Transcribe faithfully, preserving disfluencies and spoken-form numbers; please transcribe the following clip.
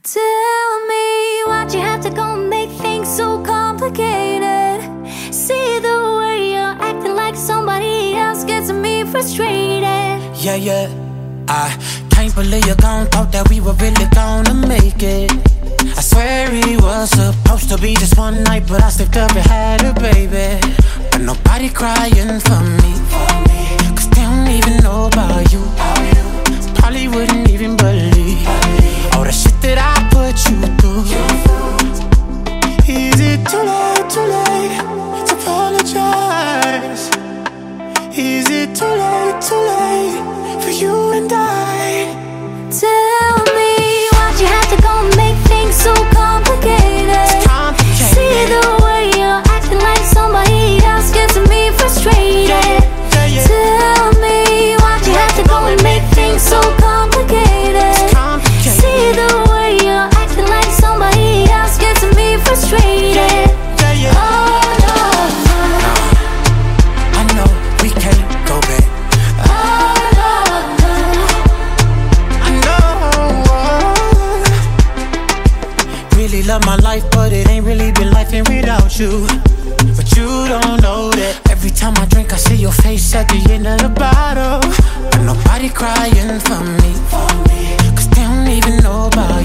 Tell me why'd you have to go and make things so complicated? See the way you're acting like somebody else gets me frustrated. Yeah, yeah, I can't believe you gone. Thought that we were really gonna make it. I swear it was supposed to be just one night, but I slipped up and had a baby. But nobody crying for me, cause they don't even know about you. Probably wouldn't even believe all the shit that I put you through. Is it too late, too late to apologize? Is it too late, too late for you and I? Tell me why'd you have to go and make things so complicated? complicated. See the way you're acting like somebody else gets me frustrated. Yeah, yeah. Tell me why'd you have to go and make things so complicated? complicated. See the way you're acting like somebody else gets me frustrated. Yeah, yeah. Oh no, I know we can't go back. oh no, I know. Really love my life, but it ain't really been life without you. But you don't know that every time I drink, I see your face at the end of the bottle. But nobody crying for me, cause they don't even know about